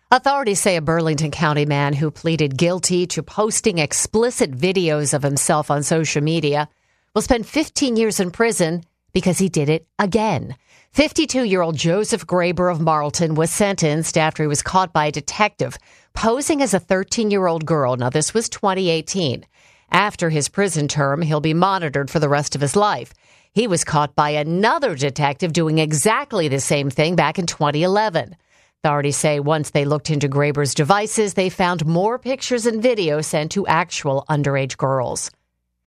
Authorities say a Burlington County man who pleaded guilty to posting explicit videos of himself on social media will spend 15 years in prison because he did it again. 52-year-old Joseph Graber of Marlton was sentenced after he was caught by a detective posing as a 13-year-old girl. Now, this was 2018. After his prison term, he'll be monitored for the rest of his life. He was caught by another detective doing exactly the same thing back in 2011. Authorities say once they looked into Graber's devices, they found more pictures and videos sent to actual underage girls.